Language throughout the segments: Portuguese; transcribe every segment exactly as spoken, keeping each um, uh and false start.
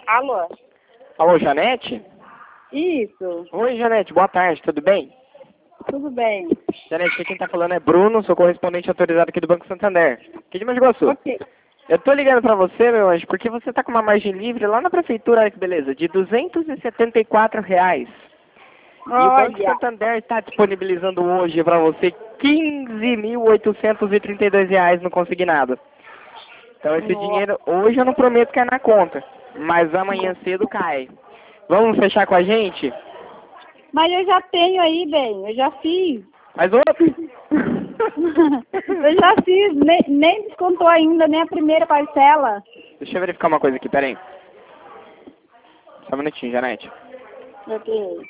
Alô? Alô, Janete? Isso, Oi, Janete, boa tarde, tudo bem? tudo bem. Janete, aqui quem tá falando é Bruno, sou correspondente autorizado aqui do Banco Santander, aqui de Mogi Guaçu. Ok. Eu tô ligando pra você, meu anjo, porque você tá com uma margem livre lá na prefeitura, olha que beleza, de duzentos e setenta e quatro reais. E o Banco Olha, Santander está disponibilizando hoje para você quinze mil oitocentos e trinta e dois reais no consignado. Então esse no- dinheiro hoje eu não prometo cair na conta, mas amanhã cedo cai. Vamos fechar com a gente? mas eu já tenho aí, bem, eu já fiz. Mais outro? Eu já fiz, nem, nem descontou ainda, nem a primeira parcela. Deixa eu verificar uma coisa aqui, peraí. Só um minutinho, Janete. Ok.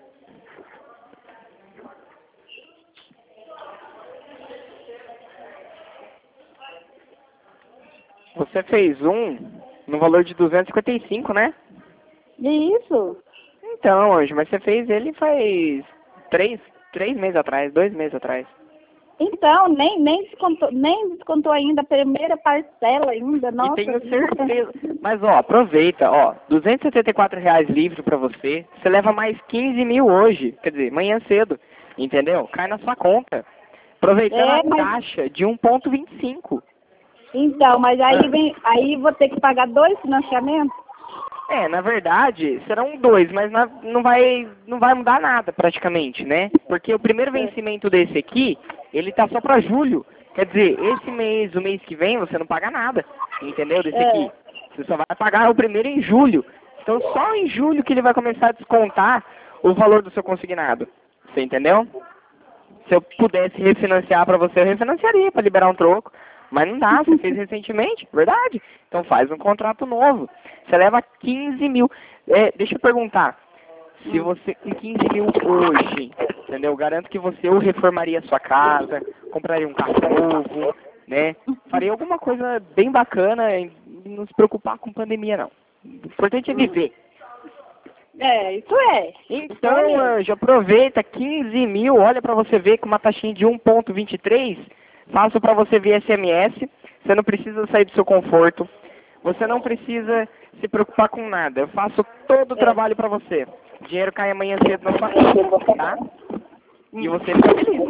Você fez um no valor de duzentos e cinquenta e cinco, né? Isso? Então, anjo, mas você fez ele faz três, três meses atrás, dois meses atrás. Então, nem, nem, descontou, nem descontou ainda a primeira parcela ainda, nossa. E tenho certeza. Mas ó, aproveita, ó, duzentos e setenta e quatro reais livre pra você. Você leva mais quinze mil hoje, quer dizer, manhã cedo, entendeu? Cai na sua conta. Aproveitando É, a mas, taxa de um vírgula vinte e cinco. então, mas aí Ah. vem, aí vou ter que pagar dois financiamentos? É, na verdade, serão dois, mas na- não vai, não vai mudar nada praticamente, né? Porque o primeiro vencimento desse aqui, ele tá só pra julho. Quer dizer, esse mês, o mês que vem, você não paga nada, entendeu? Desse É. aqui. Você só vai pagar o primeiro em julho. Então só em julho que ele vai começar a descontar o valor do seu consignado. Você entendeu? Se eu pudesse refinanciar pra você, eu refinanciaria pra liberar um troco. Mas não dá, você fez recentemente, verdade. Então faz um contrato novo. Você leva quinze mil. É, deixa eu perguntar. Se você, com quinze mil hoje, entendeu? Garanto que você ou reformaria a sua casa, compraria um carro novo, né? Faria alguma coisa bem bacana e não se preocupar com pandemia, não. O importante é viver. É, isso é. Então, Anjo, aproveita quinze mil, olha pra você ver com uma taxinha de um vírgula vinte e três, faço pra você via S M S, você não precisa sair do seu conforto, você não precisa se preocupar com nada, eu faço todo o trabalho pra você. O dinheiro cai amanhã cedo na sua conta, tá? E você fica feliz.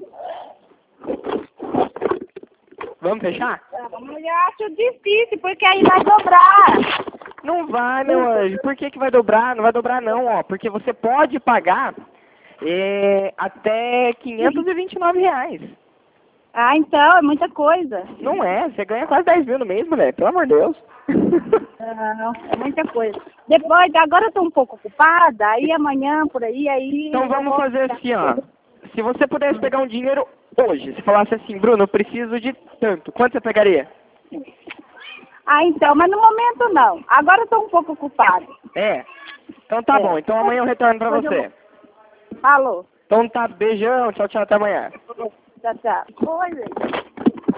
Vamos fechar? Mas eu acho difícil, porque aí vai dobrar. Não vai, meu anjo. Por que que vai dobrar? Não vai dobrar não, ó. Porque você pode pagar é, até quinhentos e vinte e nove reais. Ah, então, é muita coisa. Não é, você ganha quase dez mil no mês, mulher. Pelo amor de Deus. Não, é muita coisa. Depois, agora eu tô um pouco ocupada, aí amanhã, por aí, aí... Então eu vamos vou fazer ficar- assim, ó. Se você pudesse pegar um dinheiro hoje, se falasse assim, Bruno, eu preciso de tanto, quanto você pegaria? Ah, então, mas no momento não. Agora eu tô um pouco ocupada. É? Então tá É. bom, então amanhã eu retorno pra Depois eu você. Falou. Então tá, beijão, tchau, tchau, até amanhã. Tchau, tchau. Oi, gente.